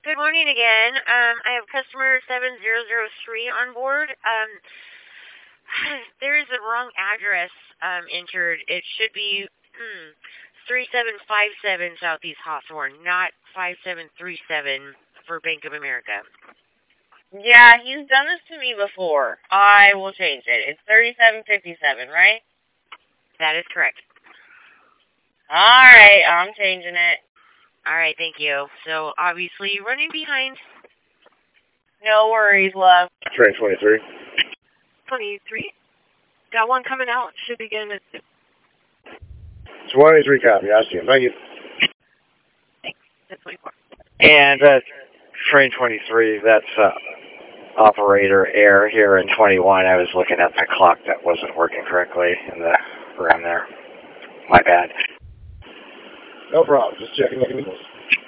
Good morning again. I have customer 7003 on board. There is a wrong address entered. It should be 3757 Southeast Hawthorne, not 5737 for Bank of America. Yeah, he's done this to me before. I will change it. It's 3757, right? That is correct. All right, I'm changing it. All right, thank you. So, obviously, running behind. No worries, love. Train 23. 23. Got one coming out. Should begin at 23 copy. I see him. Thank you. Thanks. That's 24. And Train 23, that's operator air here in 21. I was looking at the clock that wasn't working correctly in the room there. My bad. No problem. Just checking the signals.